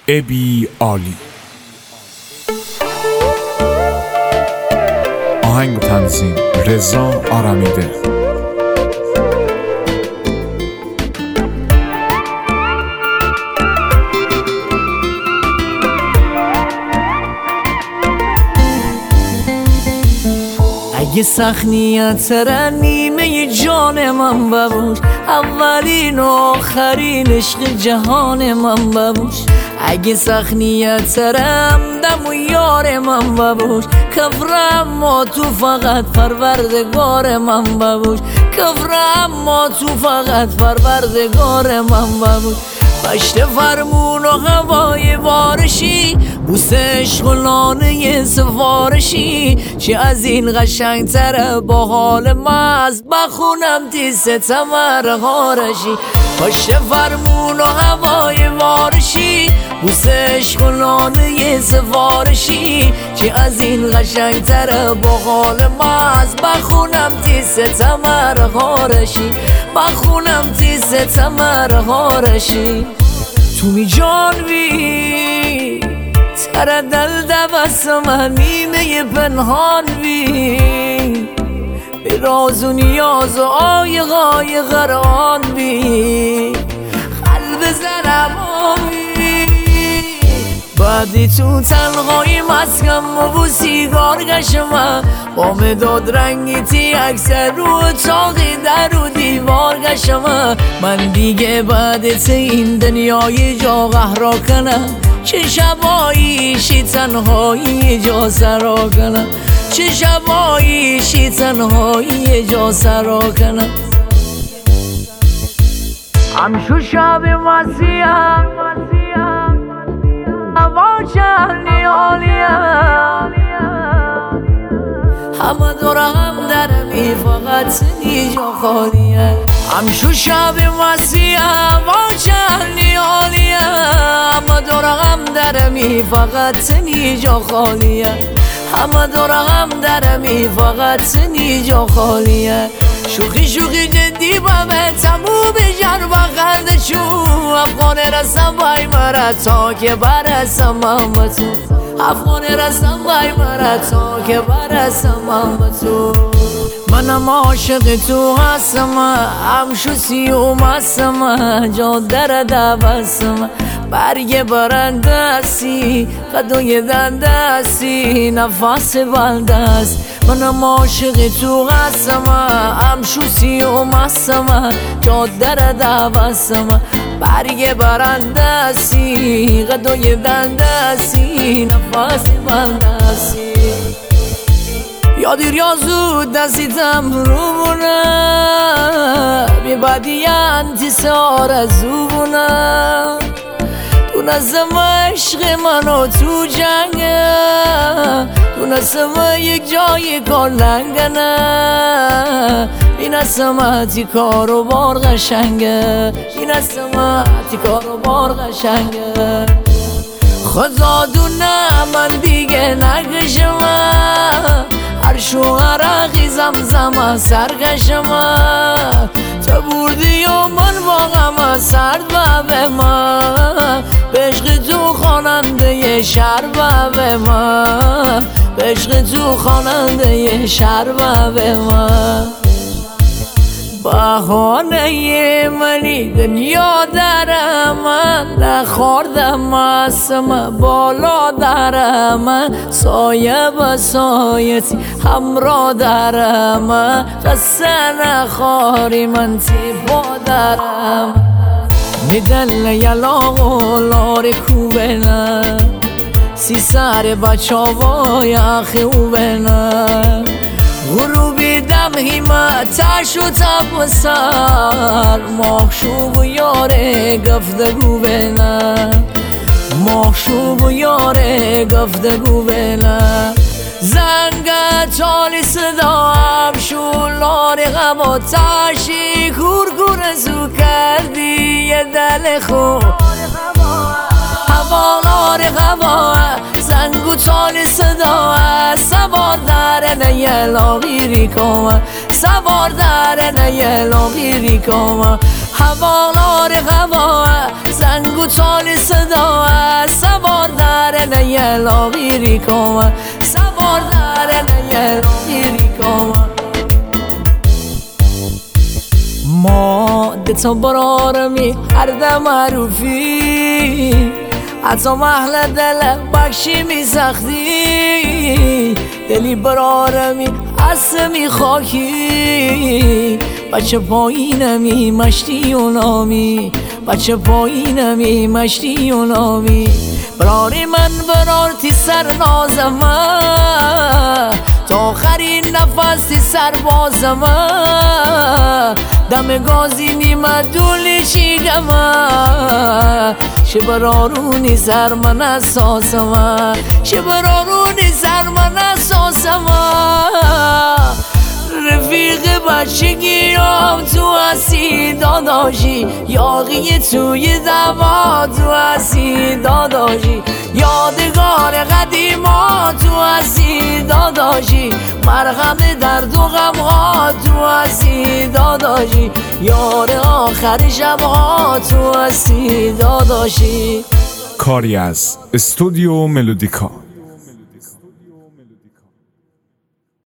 ابی عالی. آهنگ و تنظیم رضا آرمیده. اگه سخت نیت نیمه جان من ببوش، اولین و آخرین عشق جهان من ببوش. اگه سخت نیت دم و یار من ببوش، کفرم ما تو فقط پروردگار من ببوش. کفرم ما تو فقط پروردگار من ببوش. پشت فرمون و هوای بارشی، بوس عشق و لانه سفارشی، چه از این قشنگ تره با حال مست بخونم تی ستمر هارشی. پشت فرمون و هوای بارشی، بوس عشق و لانه سفارشی، چه از این قشنگ تره با حال مست بخونم تی ستمر هارشی. بخونم تی ستمر هارشی. تو می جانوی تر دل دبستم نیمه پنهان وی، به راز و نیاز و آیقای غران بی قلب زنم آوی. بعدی تو تنهایی مسکم و سیگار گشم، با مداد رنگی تی اکثر رو چاقی در و دیوار گشم. من دیگه بعد این دنیای جا قهرا کنم، چه شباییشی تنهایی جا سرا کنم. چه شباییشی تنهایی جا سرا کنم. همشو شب مسیحم هوا چهلی عالیم، همه دورم درمی فقط نیجا خالیه. همشو شب مسیحم هوا چهلی عالیم، همه دورم درمی فقط نیجا خالیه. همه دورم درمی فقط نیجا خالیه. شوخی شوخی جدی بامه تموم جر بخنده چو، افغان رسم بای مرا تا که برسم با تو. افغان رسم بای مرا تا که برسم با تو. منم عاشق تو هستم، همشو سیوم هستم، جا در دبستم. برگ برندستی قدوی دندستی نفس بلدست. منم عاشق تو هستم، همشو سیوم هستم، جا در دبستم. برگ برندستی قدوی دندستی نفس بلدستی. یا دیر یا زود دستیتم رو بونه، بی بدی انتصار از او بونه. دونستم عشق منو تو جنگه، دونستم یک جای کار لنگنه. بینستم تی کار و بار قشنگه، بینستم تی کار و بار قشنگه. خدا دونه من دیگه نگشم، هر شوهرقی زمزم سرگشم. تو بودی و من واقعا سرد به من، به عشق تو خواننده شهر به من، به عشق تو خواننده شهر به من. بهانه منی دنیا درم، من نخوردم اسم بالا درم. سایه به سایتی همراه درم، قصه نخوری من تی با درم. میدل یلاغ و لار کوبنه، سی سر بچه وای خوبنه. غروبی دم همتش و تب و سر، ماهشوب و یاره گفتگو بینه. ماهشوب و یاره گفتگو بینه. زنگ تالی صدا شولار غم و تشی، کورکور زو کردی یه دل خوب. هوالار هوا زنگو تالی صدا، سوار در نیه لاغیری کما، سوار در نیه لاغیری کما. هوالار هوا رنگ و تال صدا است سوار در نیلاقی ریکام سوار در نیلاقی ریکام ما دتا برارمی هر دم معروفی حتی محل دل بخشی می سختی دلی برارمی می خاکی بچه پایینمی مشتی و نامی بچه پایینمی مشتی و نامی براری من برارتی سر نازمه تا آخرین نفس تی سر بازمه دم گازی نیمه دولی چیگمه چه برارونی سر من اساسمه چه برارونی سر من اساسمه رفیق بچگیام تو هستی داداشی یاقی توی دما تو هستی داداشی یادگار قدیما تو هستی داداشی مرهم درد و غمها تو هستی داداشی یار آخر شبها تو هستی داداشی. کاری از استودیو ملودیکا.